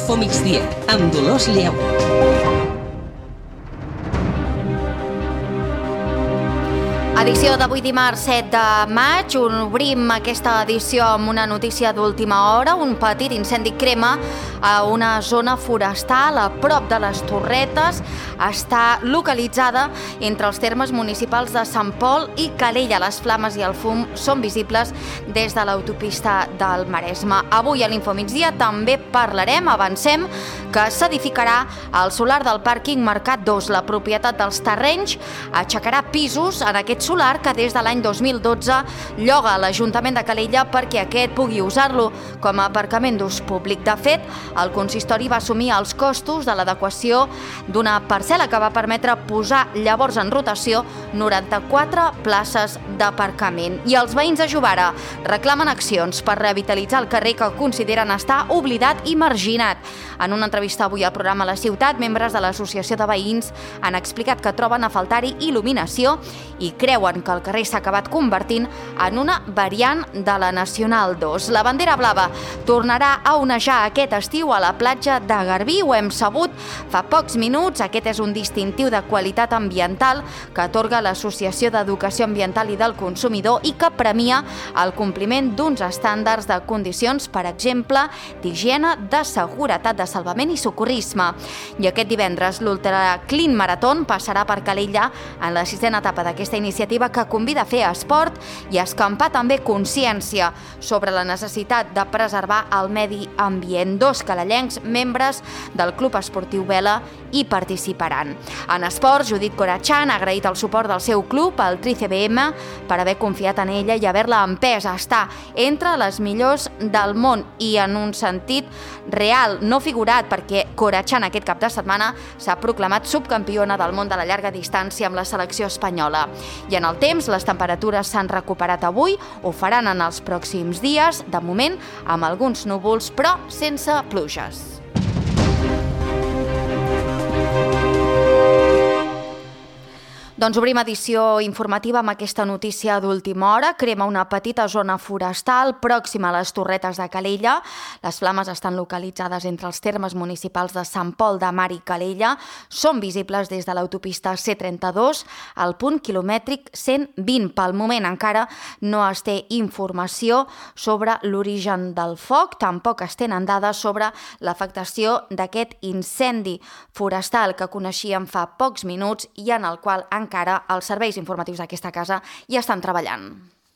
Infomigdia, amb Dolors Lleu. Edició d'avui dimarts 7 de maig. Obrim aquesta edició amb una notícia d'última hora. Un petit incendi crema a una zona forestal a prop de les Torretes. Està localitzada entre els termes municipals de Sant Pol i Calella. Les flames i el fum són visibles des de l'autopista del Maresme. Avui a l'Infomigdia també parlarem, avancem, que s'edificarà el solar del pàrquing Mercat 2. La propietat dels terrenys aixecarà pisos en aquest solar que des de l'any 2012 lloga a l'Ajuntament de Calella perquè aquest pugui usar-lo com a aparcament d'ús públic. De fet, el consistori va assumir els costos de l'adequació d'una parcel·la que va permetre posar llavors en rotació 94 places d'aparcament. I els veïns de Jovara reclamen accions per revitalitzar el carrer que consideren estar oblidat i marginat. En una entrevista avui al programa La Ciutat, membres de l'Associació de Veïns han explicat que troben a faltar-hi il·luminació i creuen que el carrer s'ha acabat convertint en una variant de la Nacional 2. La bandera blava tornarà a onejar aquest estiu a la platja de Garbí. Ho hem sabut fa pocs minuts. Aquest és un distintiu de qualitat ambiental que atorga l'Associació d'Educació Ambiental i del Consumidor i que premia el compliment d'uns estàndards de condicions, per exemple, d'higiene, de seguretat, de salvament i socorrisme. I aquest divendres l'Ultra Clean Marathon passarà per Calella en la 6a etapa d'aquesta iniciativa que convida a fer esport i a escampar també consciència sobre la necessitat de preservar el medi ambient. 2 calellencs, membres del Club Esportiu Vela, hi participaran. En esports, Judit Corachán ha agraït el suport del seu club, el Tri-CBM, per haver confiat en ella i haver-la empès a estar entre les millors del món i en un sentit real, no figurat, perquè Corachán aquest cap de setmana s'ha proclamat subcampiona del món de la llarga distància amb la selecció espanyola. I en el temps, les temperatures s'han recuperat avui, ho faran en els pròxims dies, de moment amb alguns núvols, però sense pluges. Doncs obrim edició informativa amb aquesta notícia d'última hora. Crema una petita zona forestal pròxima a les Torretes de Calella. Les flames estan localitzades entre els termes municipals de Sant Pol de Mar i Calella. Són visibles des de l'autopista C32 al punt quilomètric 120. Pel moment encara no es té informació sobre l'origen del foc. Tampoc es tenen dades sobre l'afectació d'aquest incendi forestal que coneixíem fa pocs minuts i en el qual encara els serveis informatius d'aquesta casa hi estan treballant.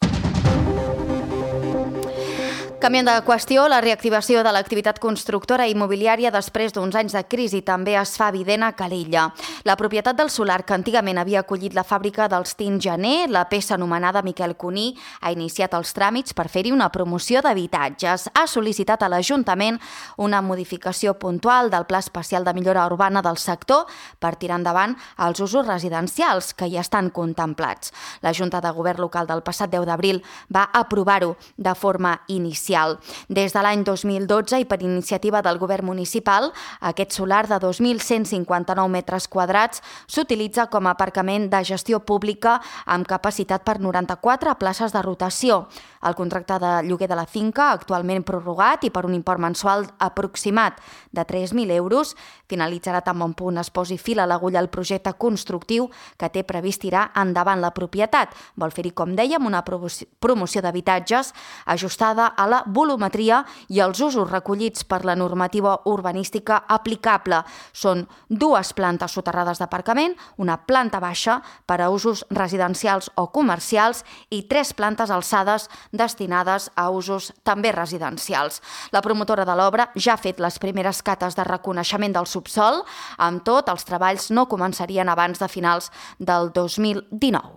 Canviant de qüestió, la reactivació de l'activitat constructora i immobiliària després d'uns anys de crisi també es fa evident a Calella. La propietat del solar que antigament havia acollit la fàbrica dels Tint Gener, la peça anomenada Miquel Cuní, ha iniciat els tràmits per fer-hi una promoció d'habitatges. Ha sol·licitat a l'Ajuntament una modificació puntual del Pla Especial de Millora Urbana del sector per tirar endavant els usos residencials que hi estan contemplats. La Junta de Govern local del passat 10 d'abril va aprovar-ho de forma inicial. Des de l'any 2012 i per iniciativa del govern municipal, aquest solar de 2.159 metres quadrats s'utilitza com a aparcament de gestió pública amb capacitat per 94 places de rotació. El contracte de lloguer de la finca, actualment prorrogat i per un import mensual aproximat de 3.000 euros, finalitzarà tan bon punt es posi fil a l'agulla el projecte constructiu que té previst tirar endavant la propietat. Vol fer-hi, com dèiem, una promoció d'habitatges ajustada a la volumetria i els usos recollits per la normativa urbanística aplicable. Són 2 plantes soterrades d'aparcament, una planta baixa per a usos residencials o comercials i 3 plantes alçades destinades a usos també residencials. La promotora de l'obra ja ha fet les primeres cates de reconeixement del subsòl. Amb tot, els treballs no començarien abans de finals del 2019.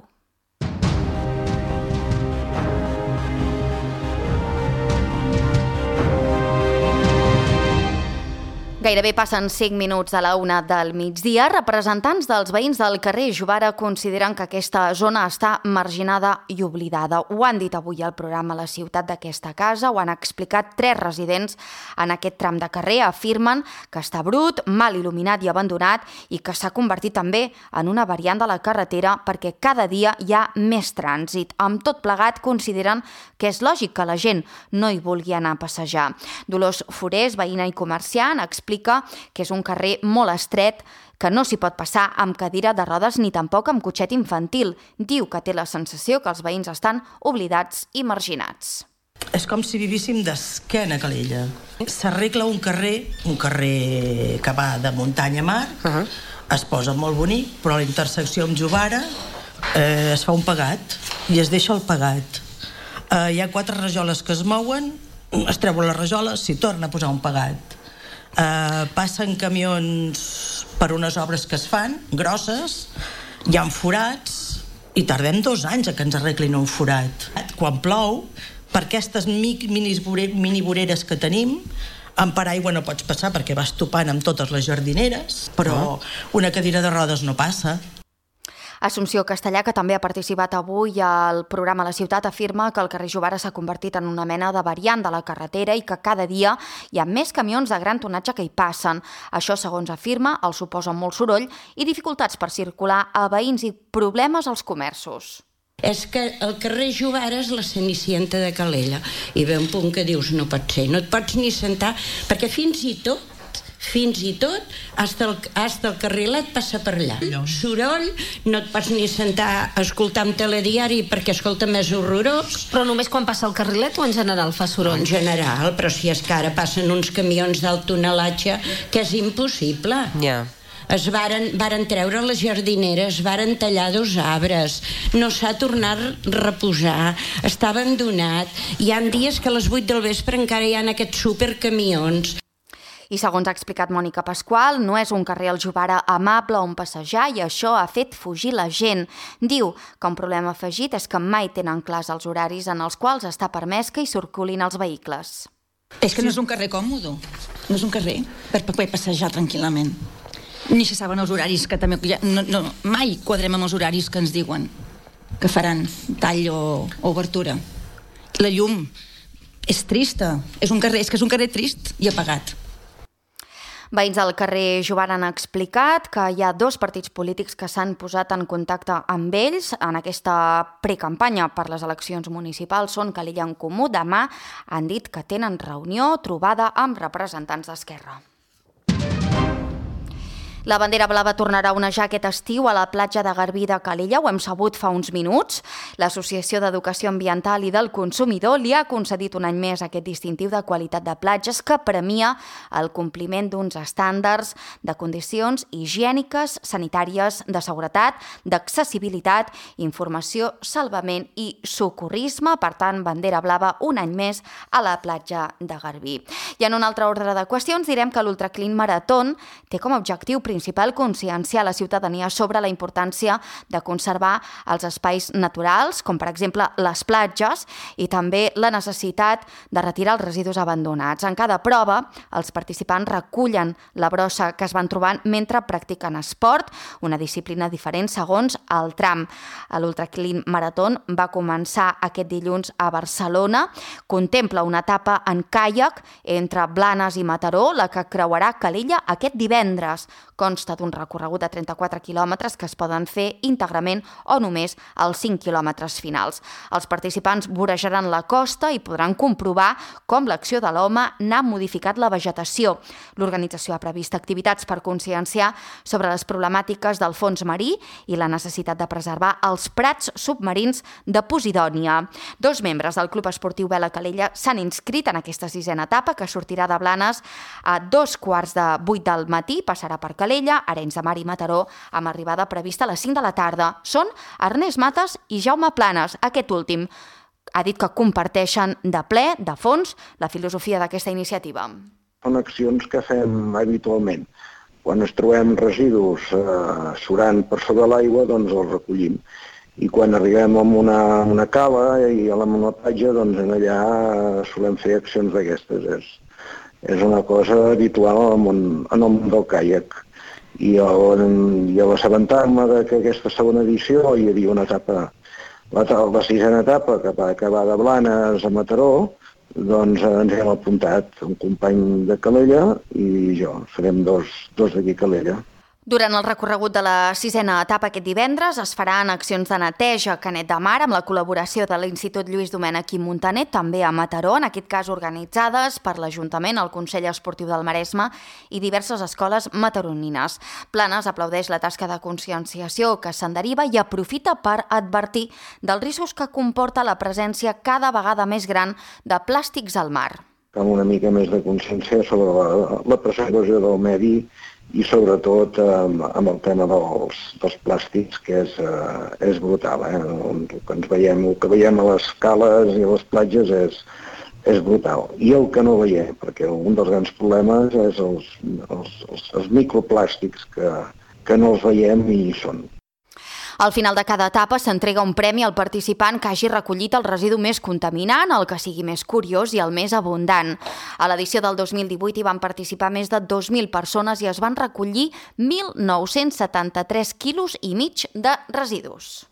Gairebé passen 5 minuts de la 1 del migdia. Representants dels veïns del carrer Jovara consideren que aquesta zona està marginada i oblidada. Ho han dit avui al programa La Ciutat d'aquesta casa, ho han explicat 3 residents en aquest tram de carrer. Afirmen que està brut, mal il·luminat i abandonat i que s'ha convertit també en una variant de la carretera perquè cada dia hi ha més trànsit. Amb tot plegat, consideren que és lògic que la gent no hi vulgui anar a passejar. Dolors Forés, veïna i comerciant, explica que és un carrer molt estret, que no s'hi pot passar amb cadira de rodes ni tampoc amb cotxet infantil. Diu que té la sensació que els veïns estan oblidats i marginats. És com si vivíssim d'esquena a Calella. S'arregla un carrer que va de muntanya a mar, es posa molt bonic, però a la intersecció amb Jovara es fa un pegat i es deixa el pegat. Hi ha 4 rajoles que es mouen, es treuen les rajoles, s'hi torna a posar un pegat. Passen camions per unes obres que es fan, grosses, hi ha forats i tardem 2 anys a que ens arreglin un forat. Quan plou, per aquestes mini voreres que tenim, amb paraigua no pots passar perquè vas topant amb totes les jardineres, però una cadira de rodes no passa. Assumpció Castellà, que també ha participat avui al programa La Ciutat, afirma que el carrer Jovara s'ha convertit en una mena de variant de la carretera i que cada dia hi ha més camions de gran tonatge que hi passen. Això, segons afirma, els suposa molt soroll i dificultats per circular a veïns i problemes als comerços. És que el carrer Jovara és la Cenicienta de Calella i ve un punt que dius no pot ser, no et pots ni sentar, perquè fins i tot hasta el carrilet passa per allà. Soroll, no et pots ni sentar a escoltar un telediari perquè escolta més horrorós. Però només quan passa el carrilet o en general fa soroll? En general, però si és que ara passen uns camions d'alt tonelatge que és impossible. Es varen treure les jardineres, varen tallar 2 arbres, no s'ha tornat a reposar, està abandonat. Hi ha dies que a les 8 del vespre encara hi ha aquests supercamions. I segons ha explicat Mònica Pasqual, no és un carrer al Jovara amable on passejar i això ha fet fugir la gent. Diu que un problema afegit és que mai tenen clars els horaris en els quals està permès que hi circulin els vehicles. És que no és un carrer còmode, no és un carrer per poder passejar tranquil·lament. Ni se saben els horaris, que també mai quadrem amb els horaris que ens diuen que faran tall o obertura. La llum és trista, és que és un carrer trist i apagat. Veïns del carrer Jovara han explicat que hi ha 2 partits polítics que s'han posat en contacte amb ells en aquesta precampanya per les eleccions municipals. Són Calella en Comú. Demà han dit que tenen reunió trobada amb representants d'Esquerra. La bandera blava tornarà a onejar aquest estiu a la platja de Garbí de Calella, ho hem sabut fa uns minuts. L'Associació d'Educació Ambiental i del Consumidor li ha concedit un any més aquest distintiu de qualitat de platges que premia el compliment d'uns estàndards de condicions higièniques, sanitàries, de seguretat, d'accessibilitat, informació, salvament i socorrisme. Per tant, bandera blava un any més a la platja de Garbí. I en un altre ordre de qüestions direm que l'Ultra Clean Marathon té com a objectiu principal conscienciar la ciutadania sobre la importància de conservar els espais naturals, com per exemple les platges, i també la necessitat de retirar els residus abandonats. En cada prova, els participants recullen la brossa que es van trobant mentre practiquen esport, una disciplina diferent segons el tram. L'Ultra Clean Marathon va començar aquest dilluns a Barcelona, contempla una etapa en caiac entre Blanes i Mataró, la que creuarà Calella aquest divendres. Consta d'un recorregut de 34 quilòmetres que es poden fer íntegrament o només els 5 quilòmetres finals. Els participants vorejaran la costa i podran comprovar com l'acció de l'home n'ha modificat la vegetació. L'organització ha previst activitats per conscienciar sobre les problemàtiques del fons marí i la necessitat de preservar els prats submarins de Posidònia. 2 membres del Club Esportiu Vela Calella s'han inscrit en aquesta 6a etapa que sortirà de Blanes a 7:45 del matí, passarà per Calella, Arenys de Mar i Mataró, amb arribada prevista a les 5 de la tarda. Són Ernest Mates i Jaume Planes. Aquest últim ha dit que comparteixen de ple, de fons, la filosofia d'aquesta iniciativa. Són accions que fem habitualment. Quan ens trobem residus surant per sobre l'aigua, doncs els recollim. I quan arribem a una cala i a una platja, doncs allà solem fer accions d'aquestes. és una cosa habitual en el món del caiac. I a l'assabentar-me que aquesta segona edició hi havia una etapa, la sisena etapa, que va acabar de Blanes a Mataró, doncs ens hem apuntat un company de Calella i jo, serem dos d'aquí Calella. Durant el recorregut de la sisena etapa aquest divendres es faran accions de neteja a Canet de Mar amb la col·laboració de l'Institut Lluís Domènech i Muntaner, també a Mataró, en aquest cas organitzades per l'Ajuntament, el Consell Esportiu del Maresme i diverses escoles mataronines. Planes aplaudeix la tasca de conscienciació que se'n deriva i aprofita per advertir dels riscos que comporta la presència cada vegada més gran de plàstics al mar. Amb una mica més de consciència sobre la preservació del medi i sobretot amb el tema dels plàstics, que és brutal. El que veiem a les cales i a les platges és brutal. I el que no veiem, perquè un dels grans problemes és els microplàstics que no els veiem i hi són. Al final de cada etapa s'entrega un premi al participant que hagi recollit el residu més contaminant, el que sigui més curiós i el més abundant. A l'edició del 2018 hi van participar més de 2.000 persones i es van recollir 1.973 quilos i mig de residus.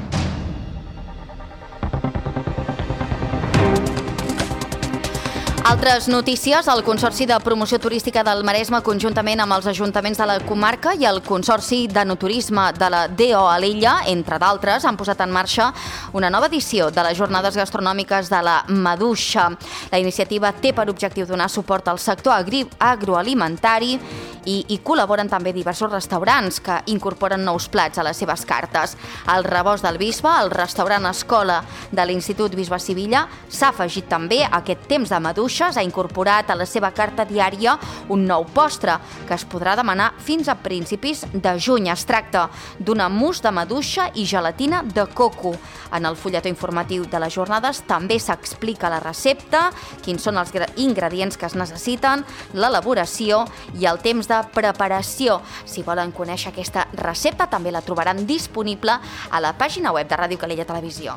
Altres notícies, el Consorci de Promoció Turística del Maresme, conjuntament amb els ajuntaments de la comarca i el Consorci d'Enoturisme de la DO Alella, entre d'altres, han posat en marxa una nova edició de les jornades gastronòmiques de la Maduixa. La iniciativa té per objectiu donar suport al sector agroalimentari i col·laboren també diversos restaurants que incorporen nous plats a les seves cartes. El Rebost del Bisbe, el restaurant escola de l'Institut Bisbe Sivilla, s'ha afegit també a aquest temps de maduixes, ha incorporat a la seva carta diària un nou postre que es podrà demanar fins a principis de juny. Es tracta d'una mousse de maduixa i gelatina de coco. En el fulletó informatiu de les jornades també s'explica la recepta, quins són els ingredients que es necessiten, l'elaboració i el temps de preparació. Si volen conèixer aquesta recepta, també la trobaran disponible a la pàgina web de Ràdio Calella Televisió.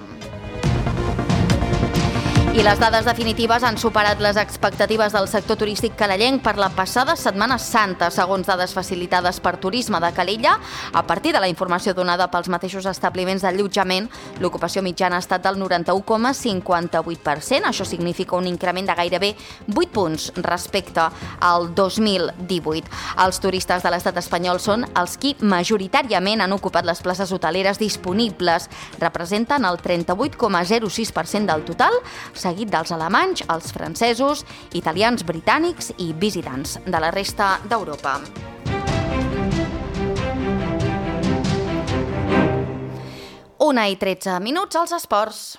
I les dades definitives han superat les expectatives del sector turístic calellenc per la passada Setmana Santa, segons dades facilitades per Turisme de Calella. A partir de la informació donada pels mateixos establiments d'allotjament, l'ocupació mitjana ha estat del 91,58%. Això significa un increment de gairebé 8 punts respecte al 2018. Els turistes de l'estat espanyol són els qui majoritàriament han ocupat les places hoteleres disponibles. Representen el 38,06% del total, seguit dels alemanys, els francesos, italians, britànics i visitants de la resta d'Europa. Una i 13 minuts als esports.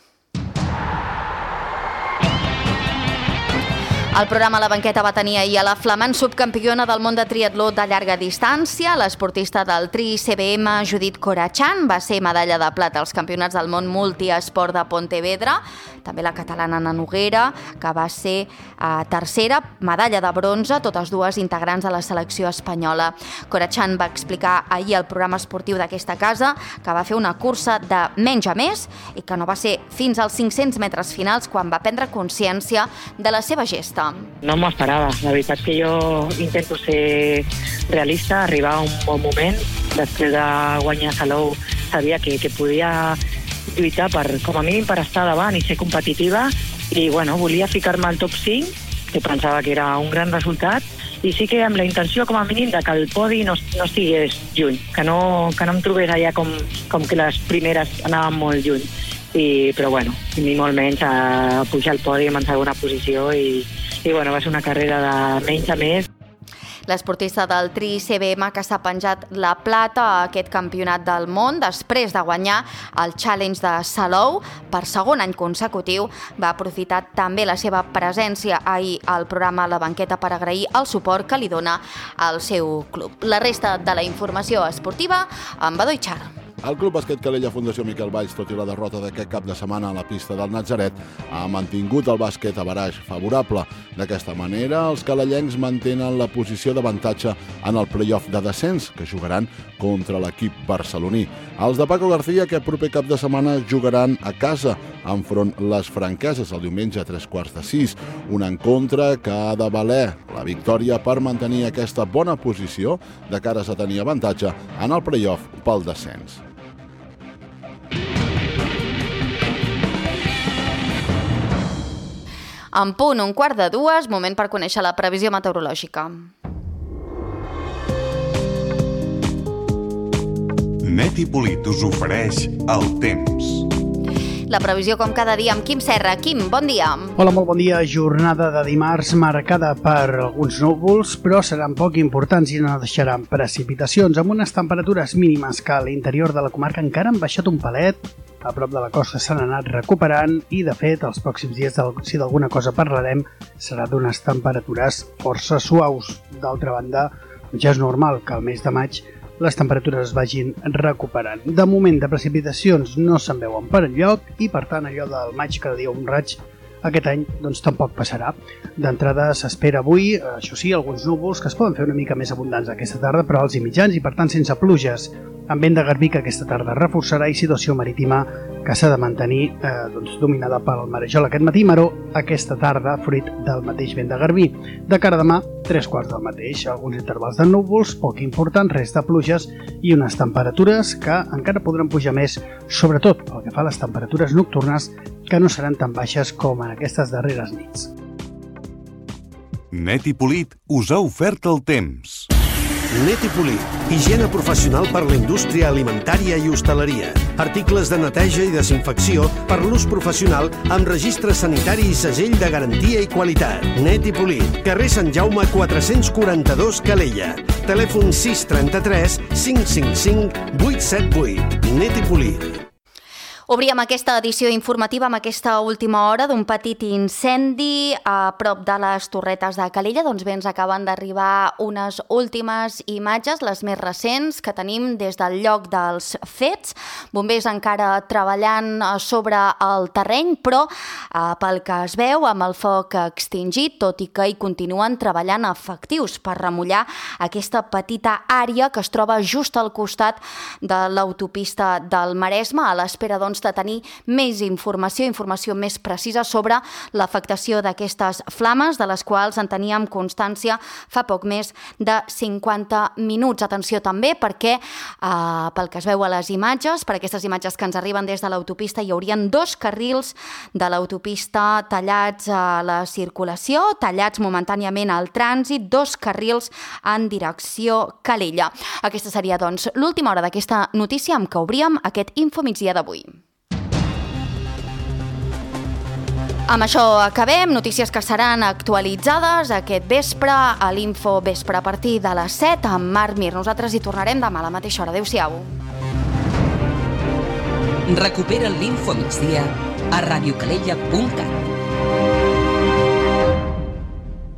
El programa La Banqueta va tenir ahir a la flamant subcampiona del món de triatló de llarga distància. L'esportista del Tri-CBM, Judit Corachán, va ser medalla de plata als Campionats del món multiesport de Pontevedra. També la catalana Ana Noguera, que va ser tercera, medalla de bronze, totes dues integrants de la selecció espanyola. Corachán va explicar ahir al programa esportiu d'aquesta casa que va fer una cursa de menys a més i que no va ser fins als 500 metres finals quan va prendre consciència de la seva gesta. No m'ho esperava. La veritat que jo intento ser realista, arribar a un bon moment. Després de guanyar Salou sabia que podia lluitar com a mínim per estar davant i ser competitiva i volia ficar-me al top 5, que pensava que era un gran resultat, i sí que amb la intenció com a mínim de que el podi no estigués lluny, que no em trobés allà com que les primeres anaven molt lluny. Però ni molt menys a pujar al podi en segona posició i va ser una carrera de menys a més. L'esportista del Tri-CBM que s'ha penjat la plata a aquest campionat del món després de guanyar el Challenge de Salou per segon any consecutiu, va aprofitar també la seva presència ahir al programa La Banqueta per agrair el suport que li dona al seu club. La resta de la informació esportiva amb Badoi Char. El Club Bàsquet Calella Fundació Miquel Valls, tot i la derrota d'aquest cap de setmana a la pista del Natzaret, ha mantingut el bàsquet a baraix favorable. D'aquesta manera, els calellencs mantenen la posició d'avantatge en el play-off de descens, que jugaran contra l'equip barceloní. Els de Paco García aquest proper cap de setmana jugaran a casa, enfront les franqueses el diumenge a 3:15, un encontre que ha de valer la victòria per mantenir aquesta bona posició de cares a tenir avantatge en el play-off pel descens. En punt, 1:15, moment per conèixer la previsió meteorològica. Net i Polit us ofereix el temps. La previsió com cada dia amb Quim Serra. Quim, bon dia. Hola, molt bon dia. Jornada de dimarts marcada per alguns núvols, però seran poc importants i no deixaran precipitacions, amb unes temperatures mínimes que a l'interior de la comarca encara han baixat un palet. A prop de la costa s'han anat recuperant i, de fet, els pròxims dies, si d'alguna cosa parlarem, serà d'unes temperatures força suaus. D'altra banda, ja és normal que al mes de maig les temperatures es vagin recuperant. De moment, de precipitacions no se'n veuen per enlloc i, per tant, allò del maig cada dia un raig, aquest any doncs tampoc passarà. D'entrada s'espera avui, això sí, alguns núvols que es poden fer una mica més abundants aquesta tarda, però alts i mitjans i, per tant, sense pluges. Amb vent de garbí que aquesta tarda reforçarà i situació marítima que s'ha de mantenir dominada pel marejol aquest matí, maró aquesta tarda, fruit del mateix vent de garbí. De cara a demà, 3/4 del mateix, alguns intervals de núvols, poc important, res de pluges i unes temperatures que encara podran pujar més, sobretot pel que fa a les temperatures nocturnes, que no seran tan baixes com en aquestes darreres nits. Net i Polit us ha ofert el temps. Net i Polit, higiene professional per la indústria alimentària i hostaleria. Articles de neteja i desinfecció per l'ús professional amb registre sanitari i segell de garantia i qualitat. Net i Polit, carrer Sant Jaume 442 Calella. Telèfon 633 555 878. Net i Polit. Obríem aquesta edició informativa amb aquesta última hora d'un petit incendi a prop de les Torretes de Calella. Doncs bé, ens acaben d'arribar unes últimes imatges, les més recents, que tenim des del lloc dels fets. Bombers encara treballant sobre el terreny, però pel que es veu, amb el foc extingit, tot i que hi continuen treballant efectius per remullar aquesta petita àrea que es troba just al costat de l'autopista del Maresme, a l'espera, doncs, de tenir més informació més precisa sobre l'afectació d'aquestes flames, de les quals en teníem constància fa poc més de 50 minuts. Atenció també perquè, pel que es veu a les imatges, per aquestes imatges que ens arriben des de l'autopista, hi haurien 2 carrils de l'autopista tallats a la circulació, tallats momentàniament al trànsit, 2 carrils en direcció Calella. Aquesta seria, doncs, l'última hora d'aquesta notícia amb què obríem aquest Infomigdia d'avui. Amb això acabem. Notícies que seran actualitzades aquest vespre a l'Info Vespre a partir de les 7 amb Marc Mir. Nosaltres hi tornarem demà a la mateixa hora. Adéu-siau. Recupera l'Info Migdia a radiocalella.cat.